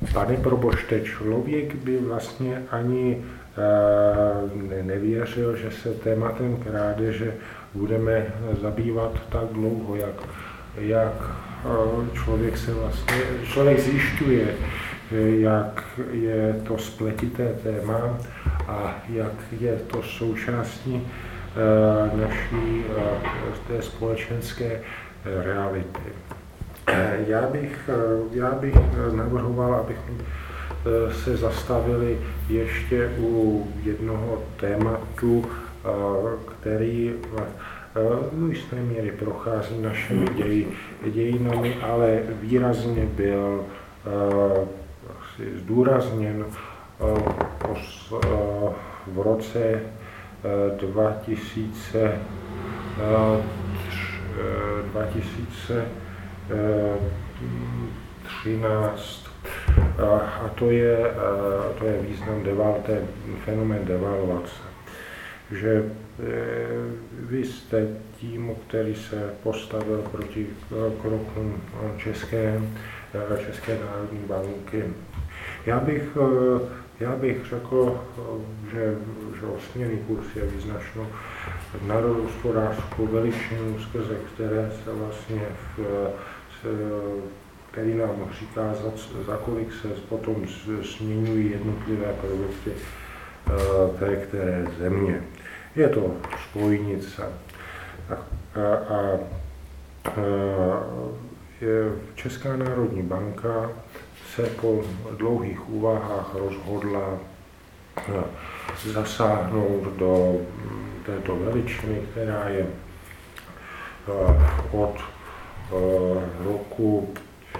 Pane probošte, člověk by vlastně ani nevěřil, že se tématem krádeže budeme zabývat tak dlouho, jak člověk zjišťuje, jak je to spletité téma a jak je to součástí naší té společenské reality. Já bych navrhoval, abychom se zastavili ještě u jednoho tématu, který do jisté míry prochází našimi dějinami, ale výrazně byl zdůrazněn v roce 2013 a to je význam fenomén devalvace. Že vy jste tím, který se postavil proti krokům České národní banky. Já bych řekl, že směnný kurz je vyznačeno národohospodářskou veličinu, skrze které se vlastně který nám říká, za kolik se potom směňují jednotlivé produkty té které země. Je to spojnice. Česká národní banka se po dlouhých úvahách rozhodla zasáhnout do této veličiny, která je od roku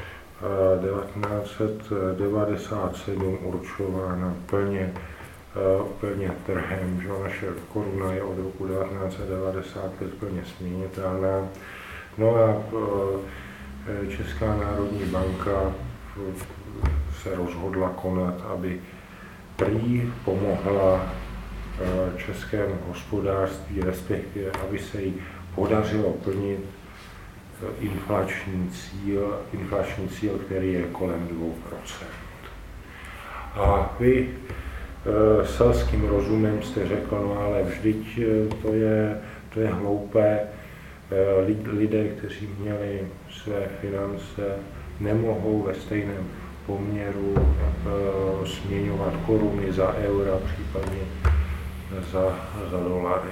1997 určována plně trhem, že naše koruna je od roku 1995 plně směnitelná. No a Česká národní banka se rozhodla konat, aby prý pomohla českému hospodářství, respektive aby se jí podařilo plnit inflační cíl, který je kolem 2%. A vy selským rozumem jste řekl, no ale vždyť to je hloupé, lidé, kteří měli své finance, nemohou ve stejném poměru směňovat koruny za eura, případně za dolary.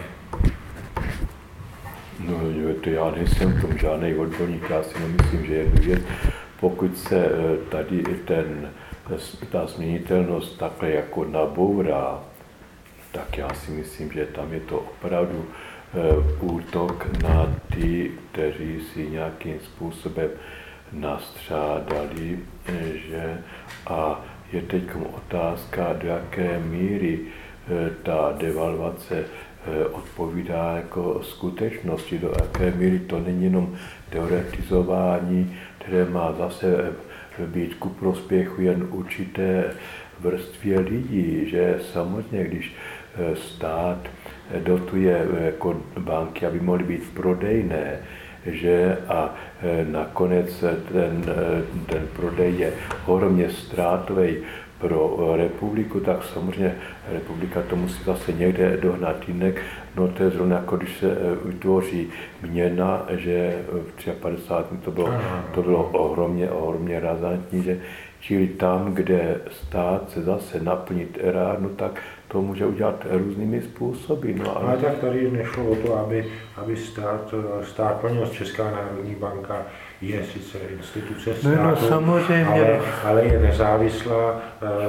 No, to já nejsem v tom žádnej odborník, já si nemyslím, že jednu věc, pokud se tady ta změnitelnost takhle jako nabourá, tak já si myslím, že tam je to opravdu útok na ty, kteří si nějakým způsobem nastřádali, že a je teď otázka, do jaké míry ta devalvace odpovídá jako skutečnosti, do jaké míry to není jenom teoretizování, které má zase být ku prospěchu jen určité vrstvě lidí, že samozřejmě, když stát dotuje jako banky, aby mohly být prodejné, že a nakonec ten prodej je ohromně ztrátový pro republiku, tak samozřejmě republika to musí zase někde dohnat jinak. No to je zrovna jako když se vytvoří měna, že v 53. to bylo ohromně razantní, že čili tam, kde stát se zase naplnit erárnu, tak to může udělat různými způsoby. No, ale tak tady nešlo o to, aby stát plnil. Česká národní banka je sice instituce státu, ale je nezávislá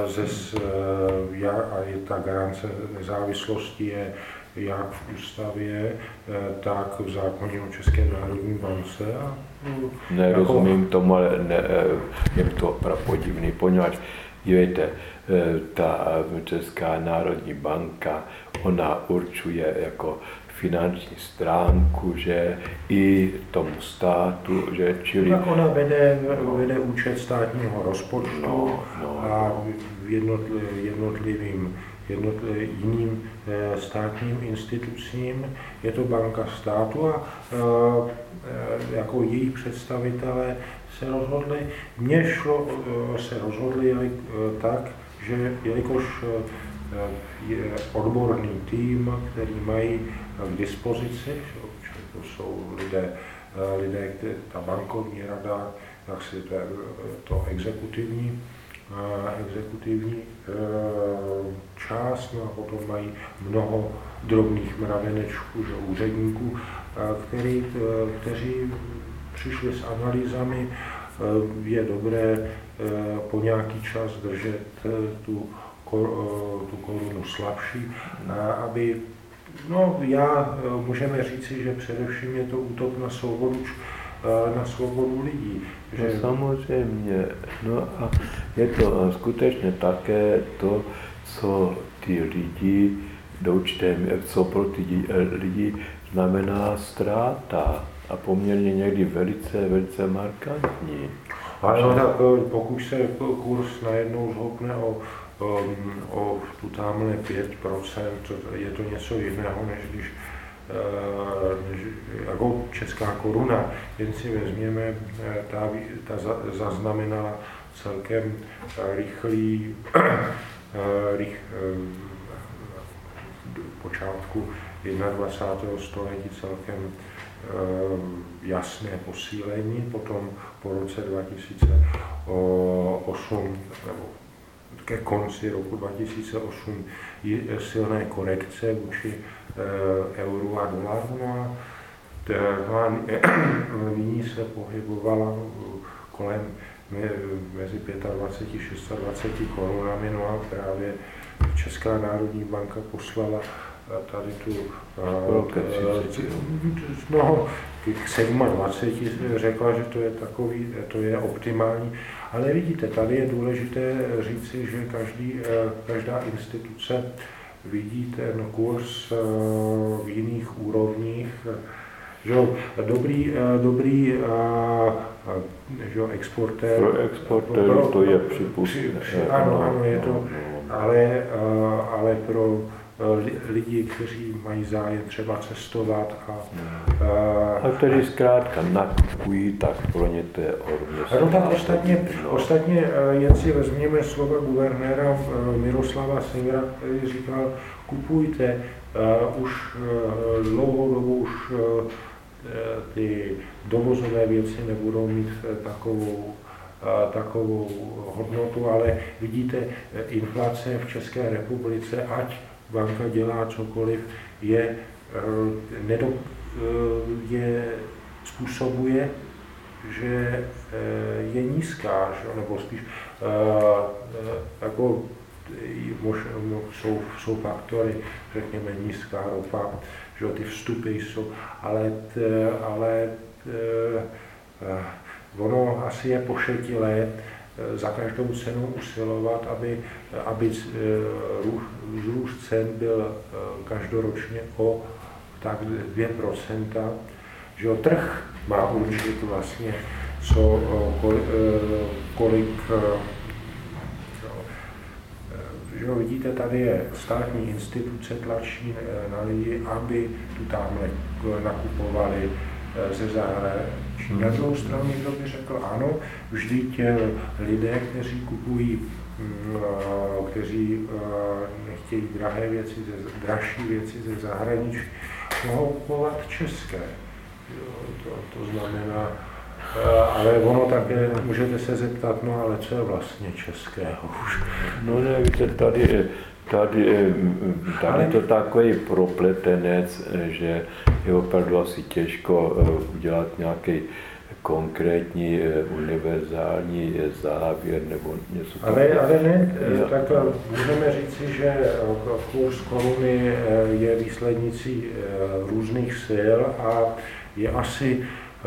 a je ta garance nezávislosti je jak v ústavě, tak v zákoně o České národní bance. Nerozumím tomu, ale je to opravdu podivný, poněvadž dívejte, ta Česká národní banka, ona určuje jako finanční stránku, že i tomu státu, že čili... Tak ona vede účet státního rozpočtu a jednotlivým jiným státním institucím. Je to banka státu a jako její představitelé se rozhodli tak, že jelikož je odborný tým, který mají k dispozici, to jsou lidé, ta bankovní rada, jak si to exekutivní část, no a potom mají mnoho drobných mravenečků, úředníků, kteří přišli s analýzami, je dobré po nějaký čas držet tu korunu slabší, aby, můžeme říci, že především je to útok na svobodu lidí. Že... No samozřejmě, no a je to skutečně také to, co ty lidi do určité, co pro ty lidi znamená ztráta a poměrně někdy velice markantní. Ano, tak pokud se kurz najednou zhoupne o tu tamhle 5%, je to něco jiného, než když jako česká koruna, jen si vezměme, ta zaznamenala celkem rychlý počátku 21. století celkem jasné posílení, potom po roce 2008 nebo ke konci roku 2008 silné korekce vůči euru a dolaru. No a nyní se pohybovala kolem mezi 25 a 26 korunami, no a právě Česká národní banka poslala tady tu k 27 řekla, že to je optimální. Ale vidíte, tady je důležité říci, že každá instituce vidí ten kurz v jiných úrovních. Že dobrý exportér. Pro exportéry to je připustné. Ano, je to, ale pro lidi, kteří mají zájem třeba cestovat a kteří zkrátka nakupují, tak pro ně to je no tak ostatně jen si vezměme slova guvernéra Miroslava Singera, který říkal, kupujte, už dlouhou dobu ty dovozové věci nebudou mít takovou hodnotu, ale vidíte, inflace v České republice, ať banka dělá cokoliv, způsobuje, že je nízká, nebo spíš jako jsou faktory, řekněme nízká ropa, že ty vstupy jsou, ale ono asi je pošetilé za každou cenu usilovat, aby růst cen byl každoročně o tak 2%, že trh má určit vlastně, kolik, že vidíte, tady je státní instituce tlačí na lidi, aby tu tamhle nakupovali ze zahraničí. Na druhou stranu někdo by řekl, ano, vždyť lidé, kteří kupují, kteří nechtějí dražší věci ze zahraničí, mohou kupovat české. To znamená, ale ono také, můžete se zeptat, no ale co je vlastně českého už? No ne, víte, tady to takový propletenec, že je opravdu asi těžko udělat nějaký konkrétní univerzální závěr nebo něco. Ale ne, tak můžeme říci, že kurz koruny je výslednicí různých sil a je asi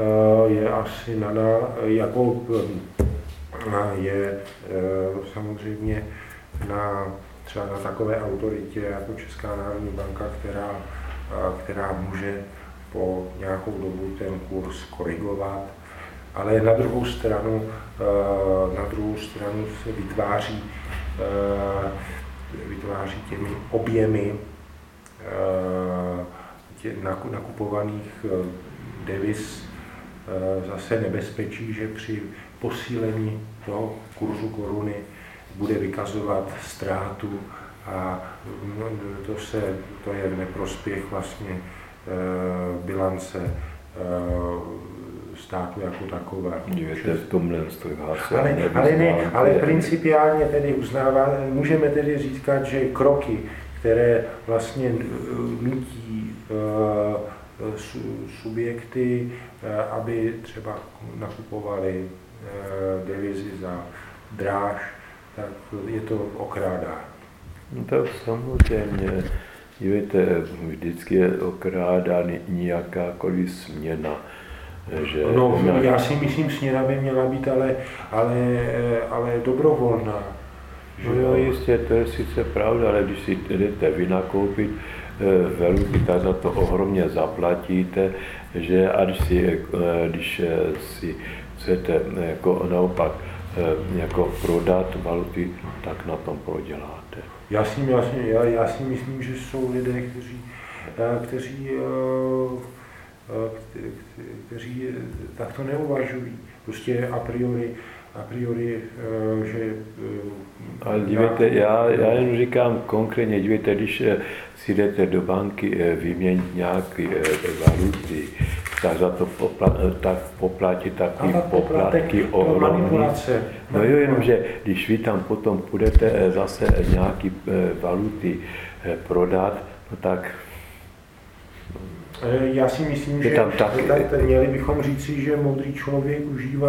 samozřejmě třeba na takové autoritě jako Česká národní banka, která může po nějakou dobu ten kurz korigovat, ale na druhou stranu se vytváří těmi objemy nakupovaných deviz zase nebezpečí, že při posílení toho kurzu koruny bude vykazovat ztrátu a to je v neprospěch vlastně bilance státu jako takové. Ale principiálně tedy můžeme tedy říkat, že kroky, které vlastně nutí subjekty, aby třeba nakupovali devizy za dráž, tak je to okrádání. No to samozřejmě, víte, vždycky je okrádání nějakákoliv směna. Že já si myslím, směna by měla být ale dobrovolná. No jo, jistě, to je sice pravda, ale když si jdete vynakoupit valuty, tak za to ohromně zaplatíte, že a když si chcete jako naopak jako prodat valuty, tak na tom proděláte. Já si myslím, že jsou lidé, kteří takto neuvažují. Prostě a priori, že... Ale dívejte, já jen říkám konkrétně, dívejte, když si jdete do banky vyměnit nějaké valuty, tak za to poplatí takový poplatky ohromný. No jo, jenomže když vy tam potom budete zase nějaký valuty prodat, no tak... Já si myslím, že měli bychom říci, že moudrý člověk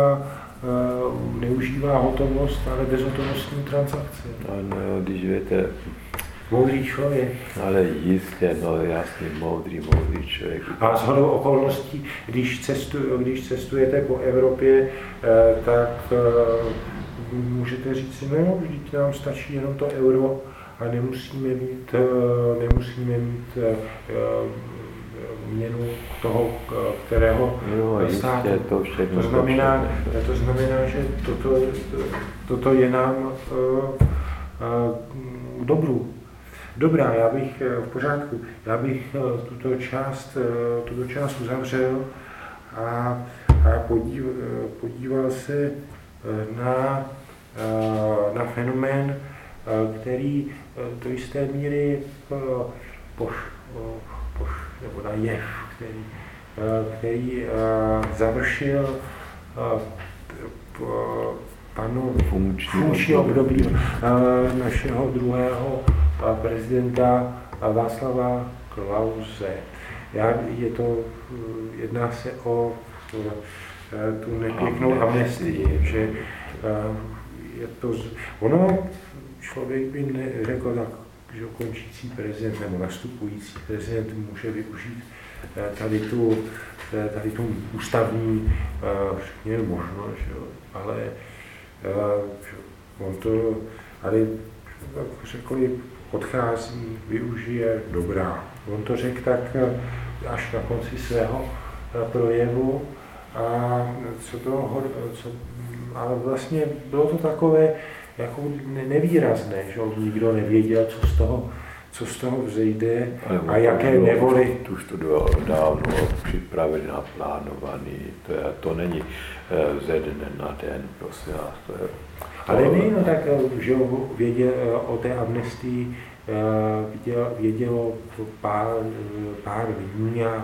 neužívá hotovost, ale bezhotovostní transakce. No, když víte... Moudrý člověk. Ale jistě, no jasně, moudrý člověk. A shodou okolností, když cestujete po Evropě, tak můžete říct si, no, vždyť nám stačí jenom to euro a nemusíme mít měnu toho, kterého státu. To znamená, že toto je nám dobrá, já bych v pořádku, tuto část uzavřel a podíval se na fenomén, který do jisté míry nebo na jev, který završil panu funkční období našeho druhého prezidenta Václava Klause. Jedná se o tu nepěknou amnestii, že člověk by neřekl tak, že končící prezident nebo nastupující prezident může využít tady tu ústavní možnost, ale on to, řekli, odchází, využije, dobrá. On to řekl tak až na konci svého projevu, ale vlastně bylo to takové jako nevýrazné, že nikdo nevěděl, co z toho vzejde a jaké nevoli. Už to bylo dávno připravené, naplánované, to není ze dne na den, prosím vás. Ale ne, tak, že věděl o té amnestii, vědělo pár lidí a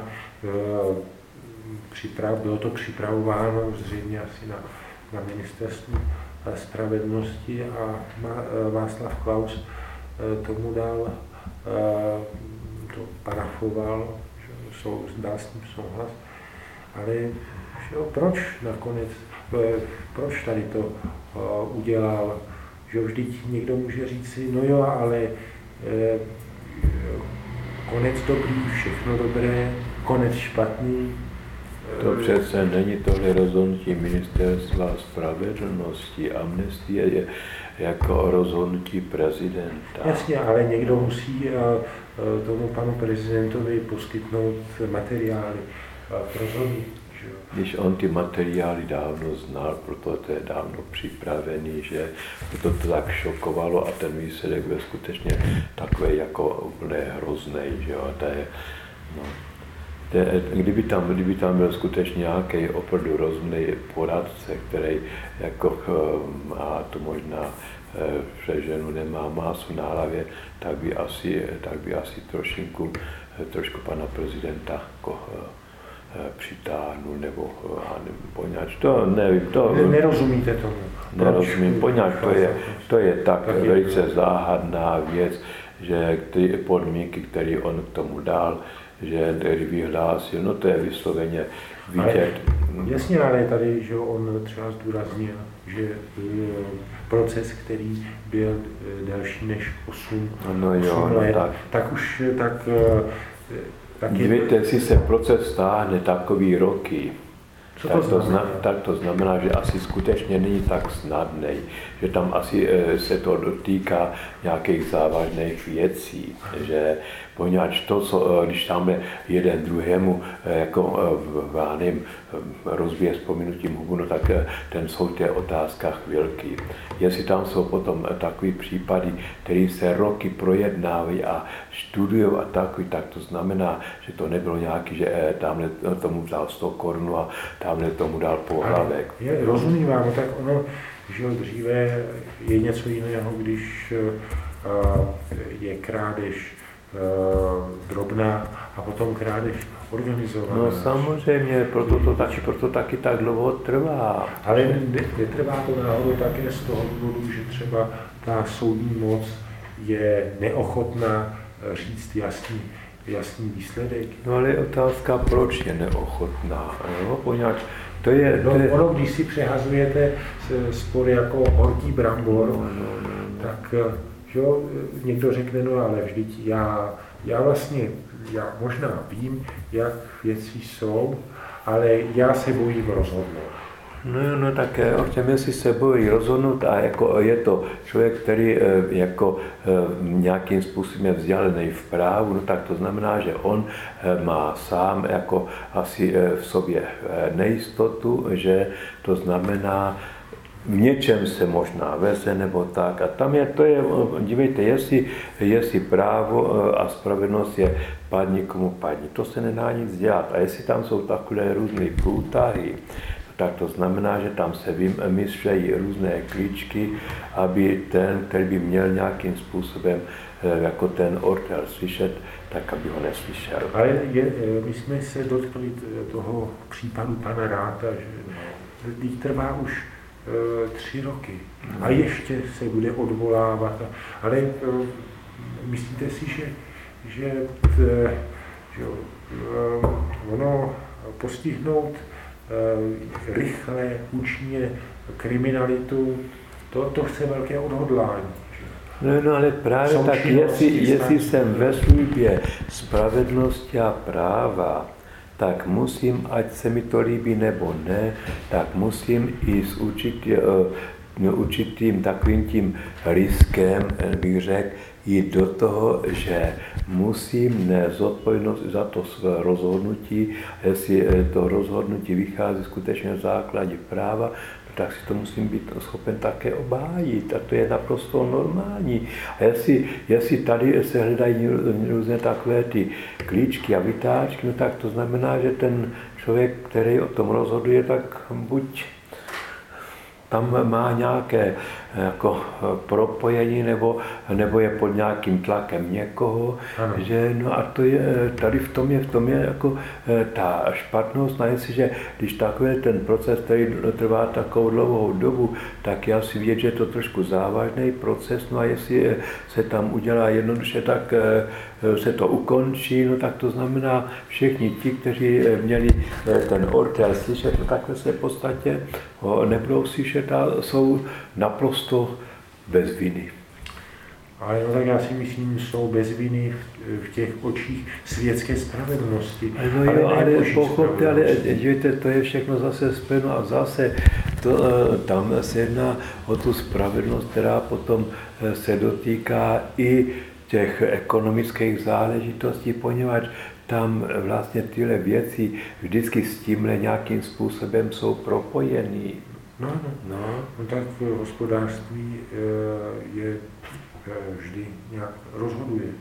bylo to připravováno zřejmě asi na ministerstvu spravedlnosti a Václav Klaus tomu dal, to parafoval, dal s tím souhlas, ale proč nakonec, proč tady to udělal, že vždyť někdo může říct si, no jo, ale konec dobrý, všechno dobré, konec špatný. To přece není tohle rozhodnutí ministerstva spravedlnosti, amnestie je jako rozhodnutí prezidenta. Jasně, ale někdo musí tomu panu prezidentovi poskytnout materiály k rozhodnutí. Když on ty materiály dávno znal, proto to je dávno připravený, že to tak šokovalo a ten výsledek byl skutečně takový jako úplně hrozný, že jo, to je, no. Kdyby tam byl skutečně nějaký opravdu rozumný poradce, který jako má to možná přeženu, nemá másu na hlavě, tak by asi trošku pana prezidenta jako, přitáhnul nebo poněvadž to nevím. Nerozumíte tomu? Nerozumím, poněvadž to je tak velice záhadná věc, že ty podmínky, které on k tomu dal, že který vyhlásil, no to je vysloveně vidět. Jasně, ale tady, že on třeba zdůraznil, že proces, který byl delší než 8 let, tak dívejte, jestli se proces stáhne takový roky, tak to znamená, že asi skutečně není tak snadný, že tam asi se to dotýká nějakých závažných věcí, že poněvadž to, když tam je jeden druhému jako rozbije s pominutím hubu, no tak ten soud je otázka chvilky. Jestli tam jsou potom takový případy, které se roky projednávají a studují a takový, tak to znamená, že to nebylo nějaký, že tamhle tomu dal 100 korun a tamhle tomu dal pohlavek. Rozumím vám, tak ono, že dříve je něco jiného, když je krádež drobná a potom krádež organizovaná. No samozřejmě, proto taky tak dlouho trvá. Ale netrvá to náhodou také z toho důvodu, že třeba ta soudní moc je neochotná říct jasný výsledek. No ale je otázka, proč je neochotná, jo? Poněvadž ono, když si přehazujete spory jako horký brambor, tak jo, někdo řekne, no ale vždyť já možná vím, jak věci jsou, ale já se bojím rozhodnout. No tak o těm, jestli se bojí rozhodnout a jako je to člověk, který jako nějakým způsobem vzdělený v právu, no tak to znamená, že on má sám jako asi v sobě nejistotu, že to znamená, v něčem se možná veze nebo tak. A tam dívejte, jestli právo a spravedlnost je padni komu padni, to se nedá nic dělat. A jestli tam jsou takové různé průtahy, tak to znamená, že tam se vymýšlejí různé klíčky, aby ten, který by měl nějakým způsobem jako ten ortel slyšet, tak aby ho neslyšel. Ale my jsme se dotkli toho případu pana Ráta, že trvá už 3 roky a ještě se bude odvolávat. Ale myslíte si, že ono postihnout rychle, účinně kriminalitu, to chce velké odhodlání. No ale právě tak, jestli jsem ve službě spravedlnosti a práva, tak musím, ať se mi to líbí nebo ne, tak musím i s určitým takovým tím riskem, bych řekl, jít do toho, že musím nést zodpovědnost za to své rozhodnutí, jestli to rozhodnutí vychází skutečně z základě práva, tak si to musím být schopen také obhájit a to je naprosto normální. A jestli tady se hledají různé takové ty klíčky a vytáčky, no tak to znamená, že ten člověk, který o tom rozhoduje, tak buď tam má nějaké jako propojení nebo je pod nějakým tlakem někoho, že no a to je, tady v tom je jako ta špatnost, a jestliže když takový ten proces, který trvá takovou dlouhou dobu, tak já si vědět, že je to trošku závažný proces, no a jestli se tam udělá jednoduše, tak se to ukončí, no tak to znamená všichni ti, kteří měli ten ortel slyšet, no takhle se v podstatě nebudou slyšet a jsou naprosto bez viny. Ale no tak já si myslím, jsou bez viny v těch očích světské spravedlnosti. No jo, ale pochopte, ale dějte, to je všechno zase spojeno a zase tam se jedná o tu spravedlnost, která potom se dotýká i těch ekonomických záležitostí, poněvadž tam vlastně tyhle věci vždycky s tímhle nějakým způsobem jsou propojený. No tak hospodářství je vždy nějak rozhoduje.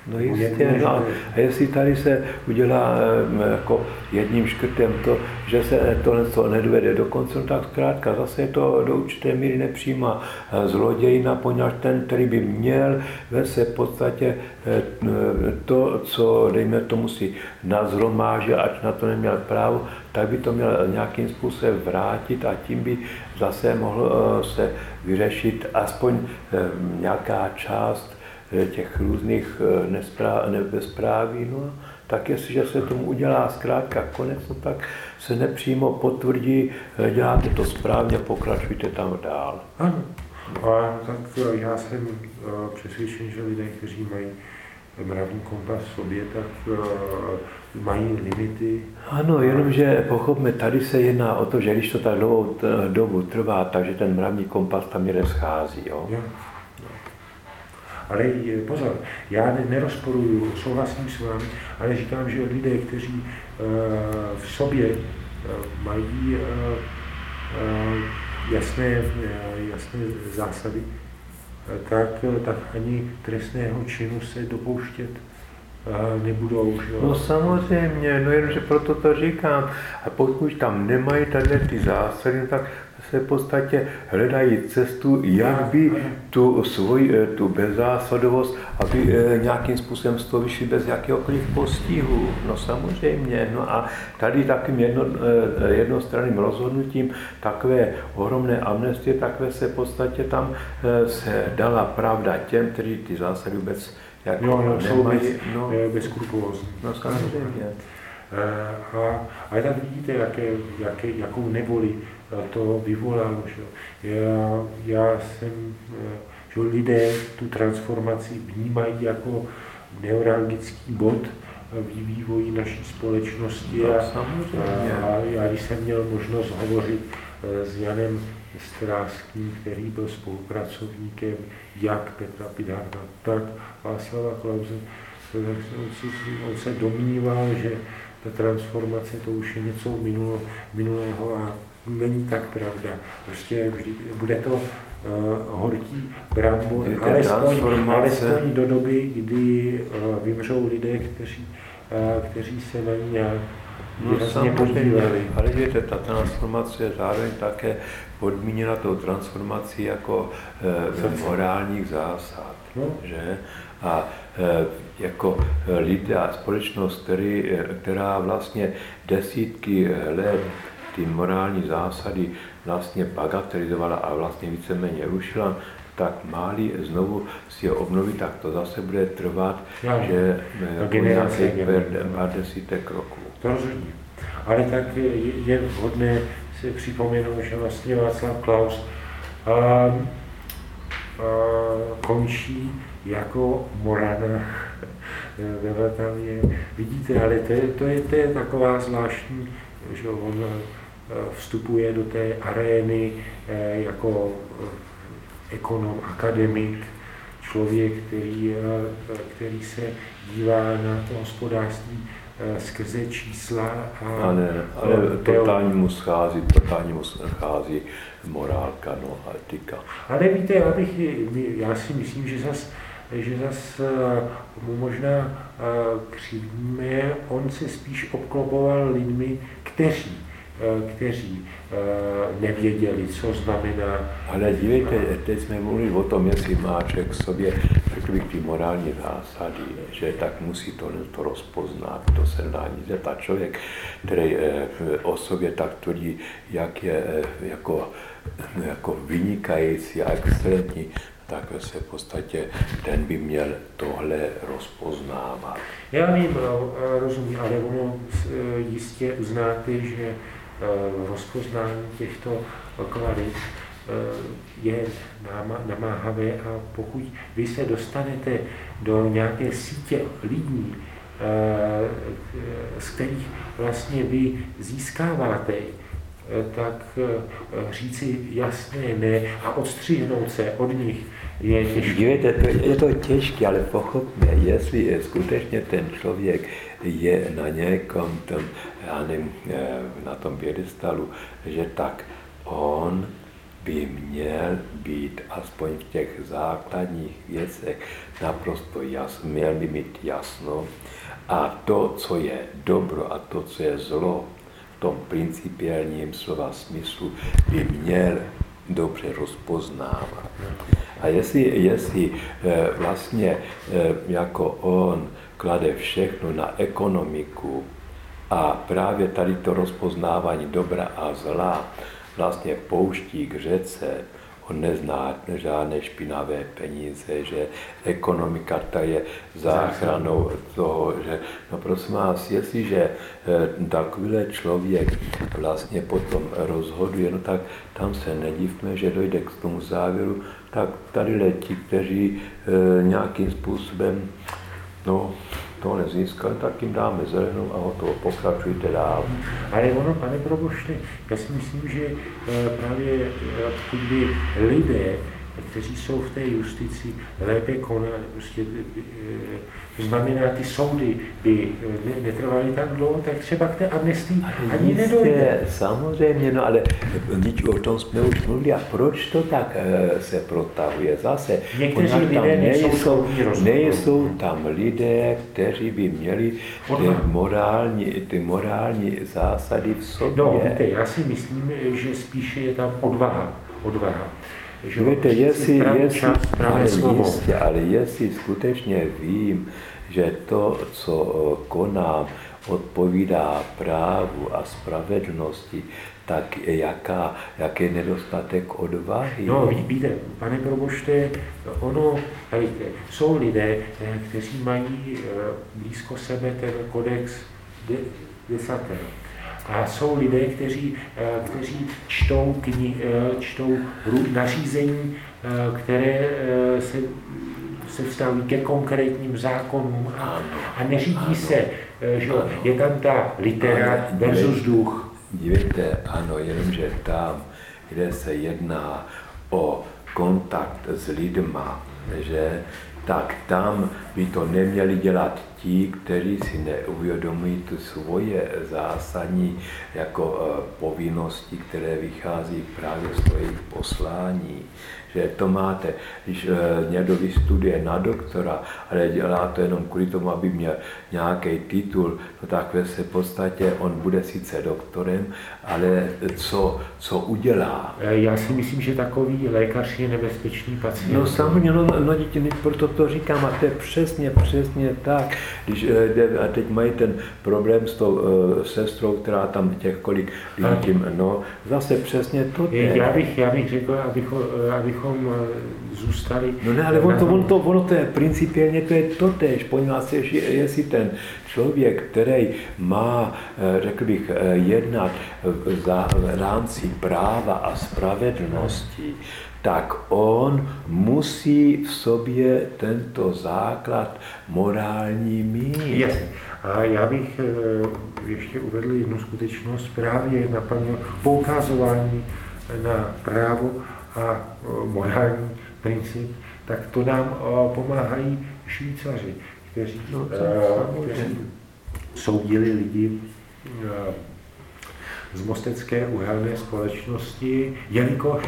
No jistě, no a jestli tady se udělá jako jedním škrtem to, že se to nedovede do konce, no tak zkrátka zase je to do určité míry nepřímá zlodějina, poněvadž ten, který by měl se v podstatě to, co dejme tomu si nazhromážil, ať na to neměl právo, tak by to měl nějakým způsobem vrátit a tím by zase mohl se vyřešit aspoň nějaká část těch různých nebezpráví. No, tak jestliže se tomu udělá zkrátka konec, no, tak se nepřímo potvrdí, děláte to správně, pokračujte tam dál. Ano. A tak já jsem přesvědčen, že lidé, kteří mají mravní kompas v sobě, tak mají limity. Ano, jenomže pochopme, tady se jedná o to, že když to tak dlouhou dobu trvá, takže ten mravní kompas tam někde schází. Jo? Jo. Ale pozor, já nerozporuju, souhlasím s vámi, ale říkám, že lidé, kteří v sobě mají jasné zásady, tak ani trestného činu se dopouštět nebudou. Že? No samozřejmě, no jenomže proto to říkám. A pokud tam nemají tady ty zásady, tak se v podstatě hledají cestu, jak by tu bezzásadovost, aby nějakým způsobem z toho vyšli bez jakéhokoliv postihu. No samozřejmě. No a tady takým jednostranným rozhodnutím takové ohromné amnestie, takové se v podstatě tam se dala pravda těm, kteří ty zásady vůbec jsou bezskrupulózní. No samozřejmě. A tak vidíte, jakou nevoli to vyvolalo. Že? Já jsem, že lidé tu transformaci vnímají jako neuralgický bod v vývoji naší společnosti. A já když jsem měl možnost hovořit s Janem Stráským, který byl spolupracovníkem jak Petra Pidárka, tak Václava Klause, on se domníval, že ta transformace to už je něco minulého a není tak pravda. Prostě vždy bude to horký brambor, alespoň do doby, kdy vymřou lidé, kteří se na ní nějak výrazně podíleli. Ale víte, ta transformace je zároveň také podmíněna tou transformací jako morálních zásad. No. Že? A jako lidé a společnost, která vlastně desítky let ty morální zásady vlastně bagatelizovala a vlastně víceméně rušila, tak máli znovu si je obnovit, tak to zase bude trvat, že pár desítek roků. To rozhodně. Ale tak je vhodné si připomenout, že vlastně Václav Klaus končí jako Morana ve Vltavě. Vidíte, ale to je taková zvláštní, že on vstupuje do té arény jako ekonom, akademik, člověk, který se dívá na to hospodářství skrze čísla. Ale totálně mu schází morálka, no, etika. Ale víte, já si myslím, že zas mu možná křivdíme, on se spíš obklopoval lidmi, kteří nevěděli, co znamená. Ale dívejte, teď jsme mluvili o tom, jestli má člověk v sobě, řekl bych, ty morální zásady, že tak musí to rozpoznat, to se dá nic. A člověk, který o sobě tak tvrdí, jak je jako vynikající a excelentní, tak se v podstatě ten by měl tohle rozpoznávat. Já vím, rozumím, ale ono jistě uznáte, že rozpoznání těchto kvalit je namáhavé a pokud vy se dostanete do nějaké sítě lidí, z kterých vlastně vy získáváte, tak říci jasné ne a odstřihnout se od nich je těžké. Dívejte, je to těžké, ale pochopme, jestli skutečně ten člověk je na někom na tom piedestalu, že tak on by měl být aspoň v těch základních věcech naprosto měl by mít jasno a to, co je dobro a to, co je zlo, v tom principiálním slova smyslu by měl dobře rozpoznávat. A jestli vlastně jako on klade všechno na ekonomiku a právě tady to rozpoznávání dobra a zla vlastně pouští k řece, on nezná žádné špinavé peníze, že ekonomika ta je záchranou toho, že no prosím vás, jestliže takovýhle člověk vlastně potom rozhoduje, no tak tam se nedivme, že dojde k tomu závěru, tak tady ti, kteří nějakým způsobem to nezískali, tak jim dáme zelenou a hotovo, pokračujte dál. Ale ono, pane probošte, já si myslím, že právě pokud by lidé, kteří jsou v té justici, lépe konali, prostě, to znamená, ty soudy by netrvaly tak dlouho, tak třeba k té amnestii ani nedojde. Samozřejmě, no ale o tom jsme už mluvili, a proč to tak se protahuje zase? Někteří lidé nejsou tam lidé, kteří by měli ty morální zásady v sobě. No, víte, já si myslím, že spíše je tam odvaha. Víte, ale jestli skutečně vím, že to, co konám, odpovídá právu a spravedlnosti, tak jaký nedostatek odvahy? No, víte, pane probošte, jsou lidé, kteří mají blízko sebe ten kodex desatero. A jsou lidé, kteří čtou nařízení, které se vztahují ke konkrétním zákonům a neřídí se, že je tam ta litera versus duch. Dívejte, ano, jenomže tam, kde se jedná o kontakt s lidma, že tak tam by to neměli dělat ti, kteří si neuvědomují tu svoje zásadní jako povinnosti, které vychází právě z toho jejich poslání. Že to máte, když někdo vystuduje na doktora, ale dělá to jenom kvůli tomu, aby měl nějaký titul, no tak v podstatě on bude sice doktorem, ale co udělá? Já si myslím, že takový lékař je nebezpečný pacient. No samozřejmě, děti, proto to říkám, a to je přesně tak. Když a teď mají ten problém s tou sestrou, která tam kolik lidí, zase přesně to je. Já bych řekl, abychom zůstali... No ne, ale ono to je principiálně, to je totéž. Poňáte, jestli ten člověk, který má, řekl bych, jednat v rámci práva a spravedlnosti, tak on musí v sobě tento základ morální mít. Jasně. A já bych ještě uvedl jednu skutečnost právě na poukazování na právo a morální princip, tak to nám pomáhají Švýcaři, kteří soudili lidi z mostecké uhelné společnosti, jelikož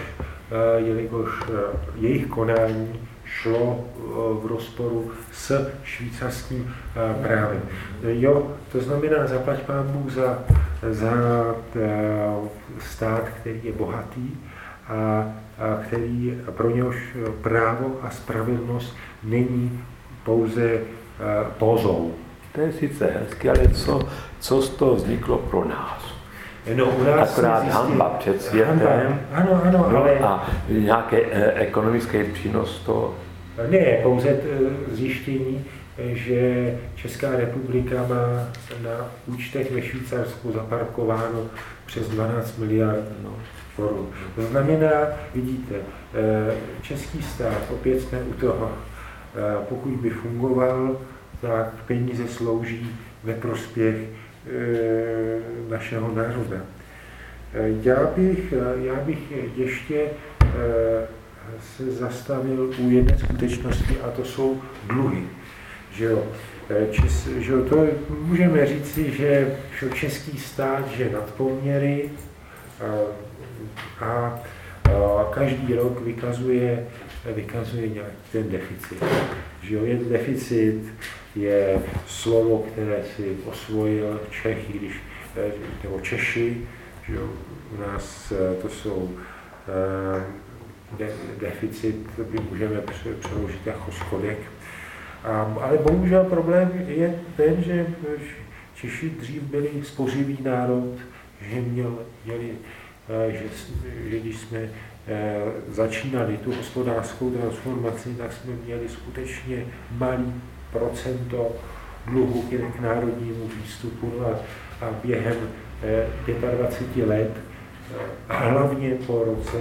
jejich konání šlo v rozporu s švýcarským právem. To znamená, zaplať pán Bůh za stát, který je bohatý a který pro něhož právo a spravedlnost není pouze pózou. To je sice hezky, ale co z toho vzniklo pro nás? No, u nás akorát hanba před světem. Ano, ale... A nějaký ekonomický přínos to? Ne, pouze zjištění, že Česká republika má na účtech ve Švýcarsku zaparkováno přes 12 miliard korun. To znamená, vidíte, český stát, opět jsme u toho, pokud by fungoval, tak peníze slouží ve prospěch našeho národa. Já bych ještě se zastavil u jedné skutečnosti, a to jsou dluhy. To můžeme říci, že český stát je nad poměry a každý rok vykazuje nějaký ten deficit. Že jo, deficit je slovo, které si osvojil Čechy, nebo Češi, že jo, u nás to jsou deficit, můžeme přeložit jako schodek. Ale bohužel problém je ten, že Češi dřív byli spořivý národ, že když jsme začínali tu hospodářskou transformaci, tak jsme měli skutečně malý procento dluhu k národnímu výstupu a během 25 let, hlavně po roce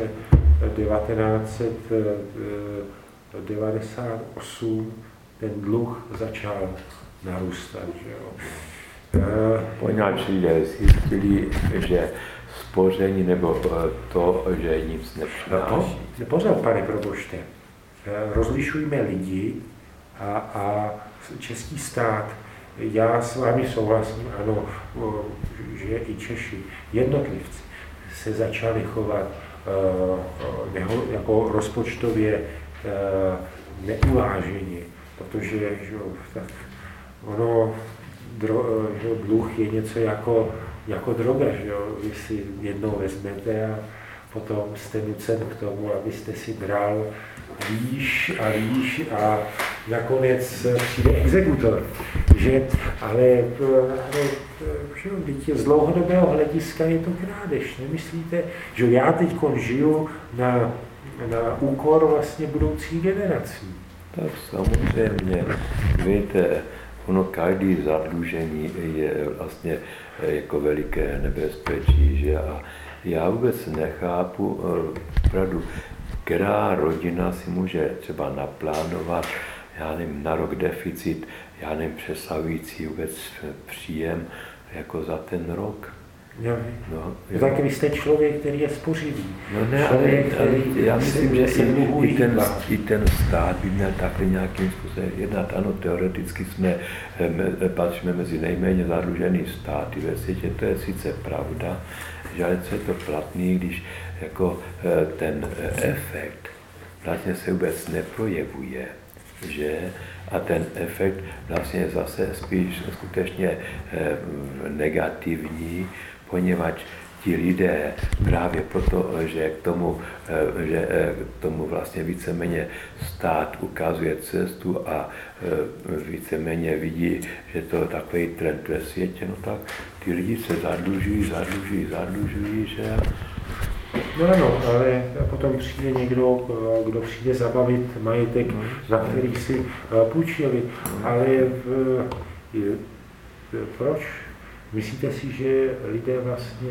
1998, ten dluh začal narůstat. Že jo. Poněvadž lidé zjistili, že spoření nebo to, že nic nepřináší. Pozor, pane probošte, rozlišujme lidi a český stát. Já s vámi souhlasím, ano, že i Češi, jednotlivci, se začali chovat jako rozpočtově neuváženě, protože tak ono, dluh je něco jako droga, že jo? Vy si jednou vezmete a potom jste nucen k tomu, abyste si bral výš a nakonec přijde exekutor. Že? Ale z dlouhodobého hlediska je to krádež. Nemyslíte, že já teď žiju na úkor vlastně budoucí generací? Tak samozřejmě, víte, ono každý zadlužení je vlastně jako veliké nebezpečí, že? A já vůbec nechápu, opravdu, která rodina si může třeba naplánovat, já nevím, na rok deficit, já nevím, přesahující vůbec příjem jako za ten rok. No, tak vy jste člověk, který je spořivý. No ne, ale já myslím, že i ten stát by měl takhle nějakým způsobem jednat. Ano, teoreticky patříme mezi nejméně zadlužený státy ve světě, to je sice pravda, že ale co je to platný, když jako ten efekt vlastně se vůbec neprojevuje, že? A ten efekt vlastně je zase spíš skutečně negativní, poněvadž ti lidé právě proto, že k tomu vlastně víceméně stát ukazuje cestu a víceméně vidí, že to je takový trend ve světě, no tak ty lidi se zadlužují, že? No ano, ale potom přijde někdo, kdo přijde zabavit majetek, za který si půjčili. Ale proč? Myslíte si, že lidé vlastně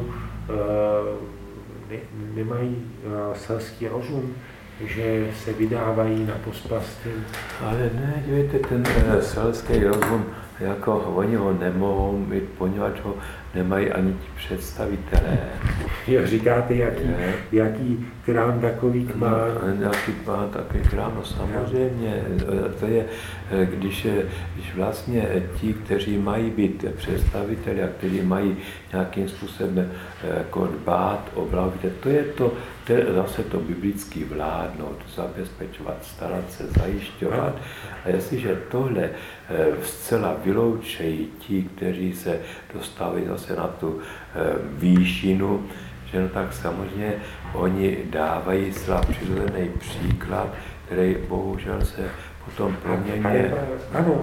nemají selský rozum, že se vydávají na pospas těm? Ale ne, dívejte, ten selský rozum, jako oni ho nemohou mít, poněvadž ho nemají ani ti představitelé. Jo, říkáte, jaký krám takový má? Jaký má takový krám, no samozřejmě. To je, když vlastně ti, kteří mají být představiteli a kteří mají nějakým způsobem jako dbát o blaho, to je zase to biblický vládnout, zabezpečovat, starat se, zajišťovat. A jestliže tohle zcela vyloučejí ti, kteří se dostávají zase na tu výšinu, že no tak samozřejmě oni dávají zcela přirozený příklad, který bohužel se potom proměňuje. Ano,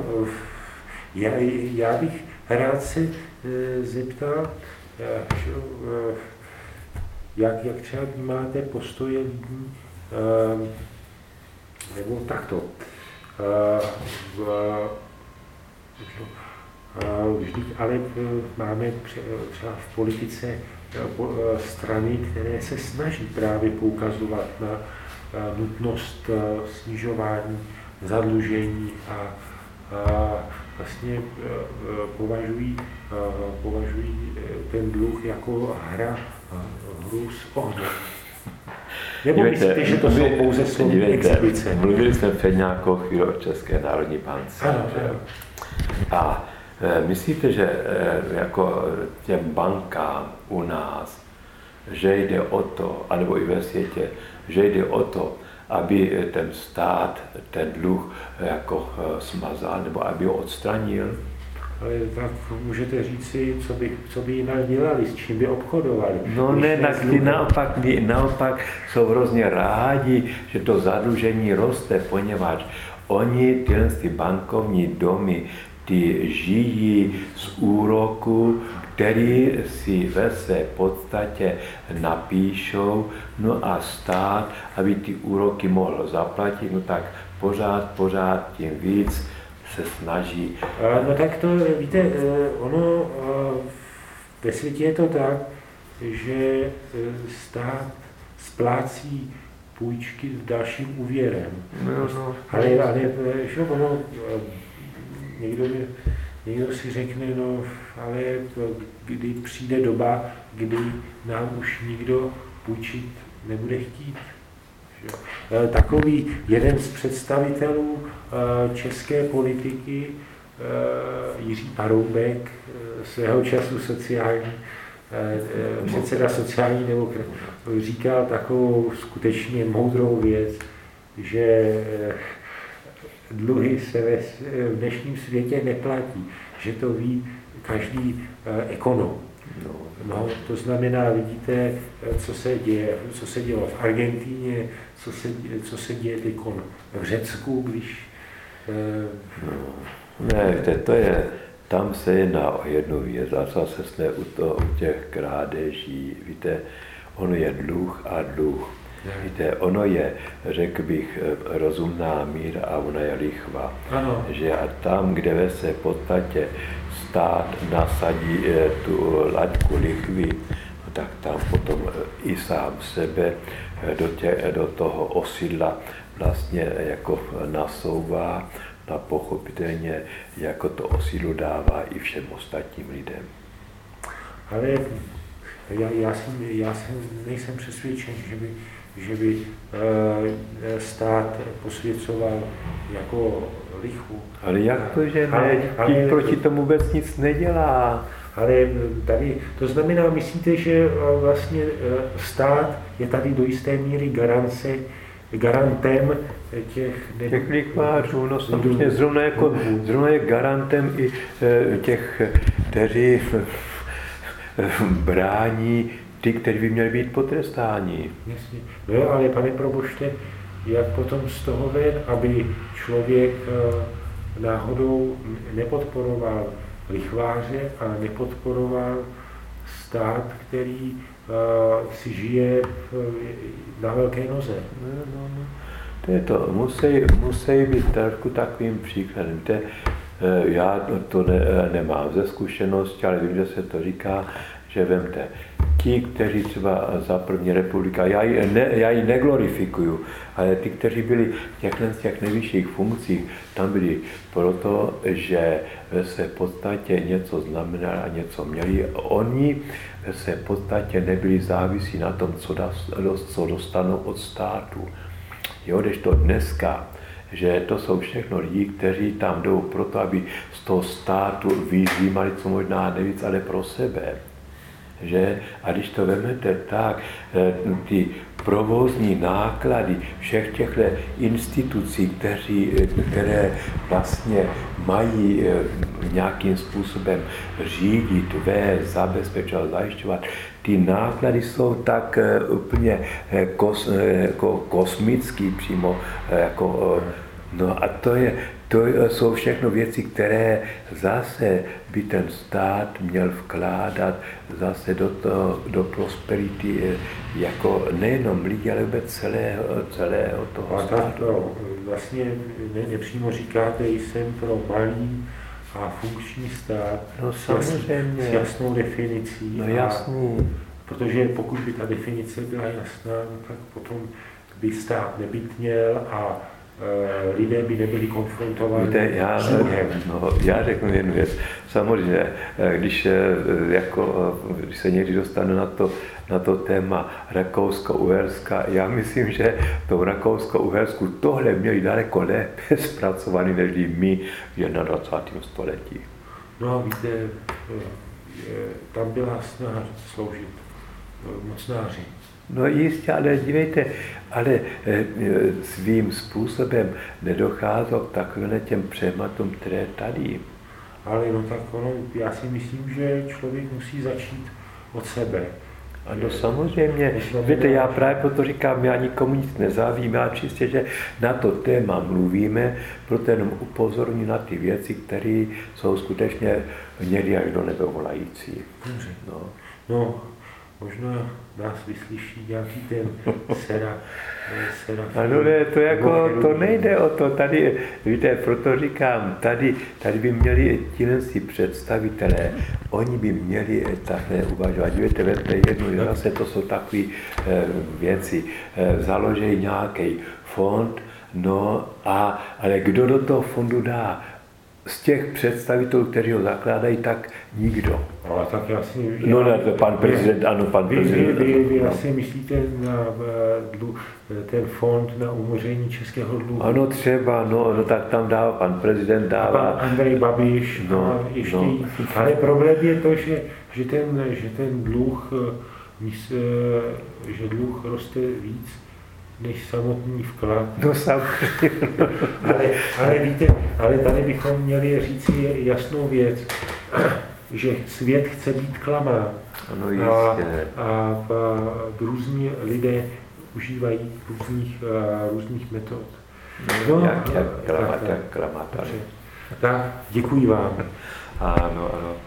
já bych rád se zeptal, jak třeba vnímáte postoje lidí, nebo takto. Ale máme třeba v politice strany, které se snaží právě poukazovat na nutnost snižování zadlužení a vlastně považují ten dluh jako hru s ohněm. Nebo myslíte, že to jsou pouze slovní explice? Mluvili jsme před nějakou chvíli o České národní bance. A myslíte, že jako těm bankám u nás že jde o to, anebo i ve světě, že jde o to, aby ten stát, ten dluh jako smazal, nebo aby ho odstranil. Ale tak můžete říct si, co by jinak dělali, s čím by obchodovali. No ne, naopak jsou hrozně rádi, že to zadlužení roste, poněvadž oni ty bankovní domy, ty žijí z úroku, který si ve své podstatě napíšou, no a stát, aby ty úroky mohl zaplatit, no tak pořád tím víc se snaží. No tak to, víte, ono ve světě je to tak, že stát splácí půjčky s dalším úvěrem. No. Ale že ono, někdo si řekne, no, ale kdy přijde doba, kdy nám už nikdo půjčit nebude chtít. Takový jeden z představitelů české politiky, Jiří Paroubek, svého času předseda sociální demokracie, říkal takovou skutečně moudrou věc, že dluhy se v dnešním světě neplatí, že to ví každý ekonom. No, to znamená, vidíte, co se dělo v Argentíně, co se děje teď v Řecku, když... Ne, tam se jedná o jednu věc, a zase jsme u těch krádeží, víte, ono je dluh a dluh. Víte, ono je, řekl bych, rozumná míra a ona je lichva. Ano. Že a tam, kde se v podstatě stát nasadí tu laťku lichvy, no tak tam potom i sám sebe do toho osidla vlastně jako nasouvá, a pochopitelně jako to osidlo dává i všem ostatním lidem. Ale já nejsem přesvědčen, že by stát posvěcoval jako lichvu. Ale jak to, že ne? Tím proti tomu vůbec nic nedělá. Ale tady, to znamená, myslíte, že vlastně stát je tady do jisté míry garantem těch lichvářů, no samozřejmě zrovna je garantem i těch, kteří brání ty, kteří by měli být potrestáni. Jasně. No jo, ale pane probošte, jak potom z toho ven, aby člověk náhodou nepodporoval lichváře a nepodporoval stát, který si žije na velké noze. No. To je to, musí být trošku takovým příkladem. Já to nemám ze zkušenosti, ale vím, že se to říká, že vemte, ti, kteří třeba za první republika, já ji neglorifikuju, ale ti, kteří byli v těch nejvyšších funkcích, tam byli proto, že se v podstatě něco znamenali a něco měli. Oni se v podstatě nebyli závisí na tom, co dostanou od státu. Jo, kdežto dneska, že to jsou všechno lidi, kteří tam jdou proto, aby z toho státu vyjímali co možná nejvíc, ale pro sebe. Že? A když to vezmete tak, ty provozní náklady všech těchto institucí, které vlastně mají nějakým způsobem řídit, vést, zabezpečovat, zajišťovat, ty náklady jsou tak úplně kosmický přímo, jako, no a to jsou všechno věci, které zase by ten stát měl vkládat zase do prosperity jako nejenom lidí, ale vůbec celého toho státu. Vlastně nepřímo říkáte, jsem pro malý a funkční stát, no, samozřejmě. S jasnou definicí. No jasný. Protože pokud by ta definice byla jasná, tak potom by stát nebytněl a lidé by nebyli konfrontováni s dluhem. Já řeknu jednu věc. Samozřejmě, když se někdy dostane na to téma Rakousko-Uherska, já myslím, že to Rakousko-Uhersku tohle měli daleko lépe zpracovaný, než my v 21. století. No a víte, tam byla snaha sloužit mocnáři. No jistě, ale dívejte, ale svým způsobem nedocházelo k takovým těm přehmatům, které tady. Ale no tak ono, já si myslím, že člověk musí začít od sebe. Ano, samozřejmě. Víte, já právě proto říkám, já nikomu nic nezávím, já čistě, že na to téma mluvíme, proto jenom upozorní na ty věci, které jsou skutečně někdy až do nebe volající. No, možná nás vyslyší nějaký ten Seraf. Ano, ne, to jako, to nejde o to, tady, víte, proto říkám, tady by měli si představitelé, oni by měli takhle uvažovat. Víte, jednu zase to jsou takové věci, založí nějaký fond, no ale kdo do toho fondu dá? Z těch představitelů, kteří ho zakládají, tak nikdo. Ale tak já si... No ne, pan prezident, ano, pan prezident. Vy asi myslíte na ten fond na umoření českého dluhu? Ano, třeba, no tak tam dává, pan prezident dává. A pan Andrej Babiš, ještě. Ale problém je to, že ten dluh, že dluh roste víc než samotný vklad. No samozřejmě. ale víte, ale tady bychom měli říct jasnou věc, že svět chce být klamán. Ano, jistě. A různí lidé užívají různých metod. No, jak klamat. Tak, děkuji vám. Ano.